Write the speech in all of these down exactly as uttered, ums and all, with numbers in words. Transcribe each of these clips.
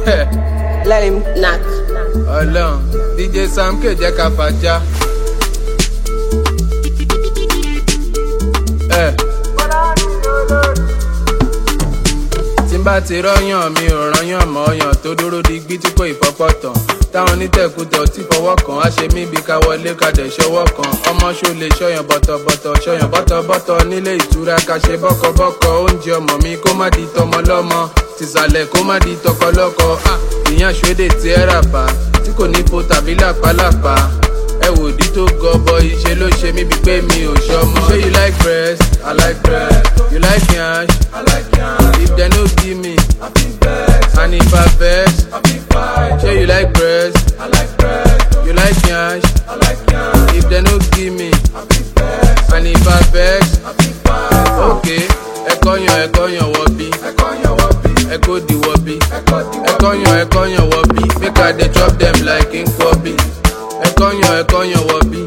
Let him knock. Ọlọ́run D J Sam K jẹ́ ká fàájà. Tí n bá ti rọ́yàn mi ò rányàn mọ́ ọyàn tó dúró digbí tí kò ìfọpọ́tàn. Táwọn onítẹ̀kùtọ̀ tí fọwọ́ kan á ṣe mí bí ká wọlé ká dẹ̀ ṣọwọ́ kan. Ọmọ ṣó lè ṣọyàn bọ̀tọ̀bọ̀tọ̀ ṣọyàn bọ́tọ̀bọ́tọ̀ nílé ìtura ká ṣe bọ́kọ̀bọ́kọ̀. Oúnjẹ ọmọ mi kó má di tọmọ lọ́mọ. Tìsàlẹ̀ kó má di tọkọ lọ́kọ. Ìyàn ṣódè tí ẹ rà bá tí kò ní fo tàbí làpálàpá. Ẹ wò dí tó gọbọ ìṣe ló ṣe mí bíi pé mi ò ṣọmọ. Ṣé you like breast? I like breast. You like yansh? I like yansh. If they no give me, I feel vex. And if I vex, I feel fight. Ṣé you like breast? I like breast. You like yansh? I like yansh. If they no give me, I feel vex. And if I vex, I feel fight. Okay, ẹ̀kọ́yàn ẹ̀kọ́yàn wọ̀bí. ẹ̀kọ́yàn wọ̀bí. ẹ̀kọ́ di wọ̀bí. ẹ̀kọ́yàn ẹ̀kọ́yàn wọ̀bí. Make I dey chop them like nkwobi. Ẹ̀kọ́yàn ẹ̀kọ́yàn wọ̀bí.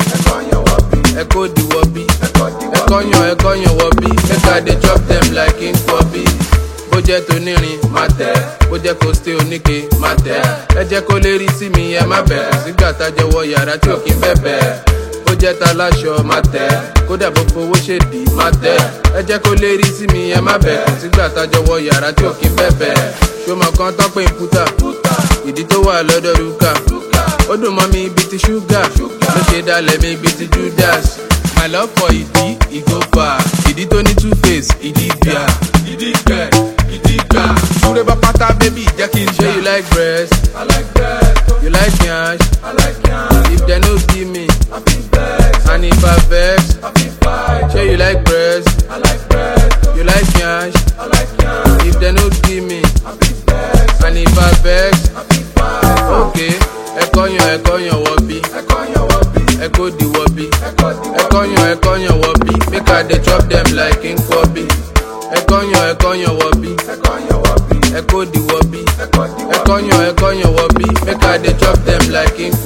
ẹ̀kọ́ di wọ̀bí. ẹ̀kọ́yàn ẹ̀kọ́yàn wọ̀bí. Make I dey chop them like nkwobi. Bó jẹ́ tonírin má tẹ̀, bó jẹ́ kó stay oníke má tẹ̀. Ẹ jẹ́ kó lérí sí mi ẹ má bẹ̀, kò sígbà tájọ wọ yàrá tí ò kí ń bẹ̀bẹ̀. Bó jẹ́ ta láṣọ má tẹ̀, kódà bó fowó ṣèdí má tẹ̀. Ẹ jẹ́ kó lérí sí mi ẹ má bẹ̀, kò sígbà tájọ wọ yàrá tí ò kí ń bẹ̀bẹ̀. Ṣọmọ kan tán pé ń puta, ìdí tó wà lọ́dọ̀ Rúkà. Ó dùn mọ́ mi ibi ti ṣúgà, ló ṣe dalẹ̀ mi ibi ti Judas. My love for ìdí, ìgò fà, ìdí tó ní two face, ìdí bíà. Ìdí bẹ̀, ìdí gbà. Súré bá pátá bébì jẹ́ kí n ṣe. You like breast? I like breast. You like yansh? I like yansh. If they no give me, I feel vex. And if I vex, I feel fight. Ṣé you like breast? I like breast. You like yansh? I like yansh. If they no give me, I feel vex. And if I vex, I feel fight. Okay, ẹ̀kọ́yàn ẹ̀kọ́yàn wọ̀bí. ẹ̀kọ́yàn wọ̀bí. ẹ̀kọ́ di wọ̀bí. ẹ̀kọ́yàn ẹ̀kọ́yàn wọ̀bí. Make I dey chop them like nkwobi. ẹ̀kọ́yàn ẹ̀kọ́yàn wọ̀bí. ẹ̀kọ́ di wọ̀bí. ẹ̀kọ́yàn ẹ̀kọ́yàn wọ̀bí. Make I dey chop them like nkwobi.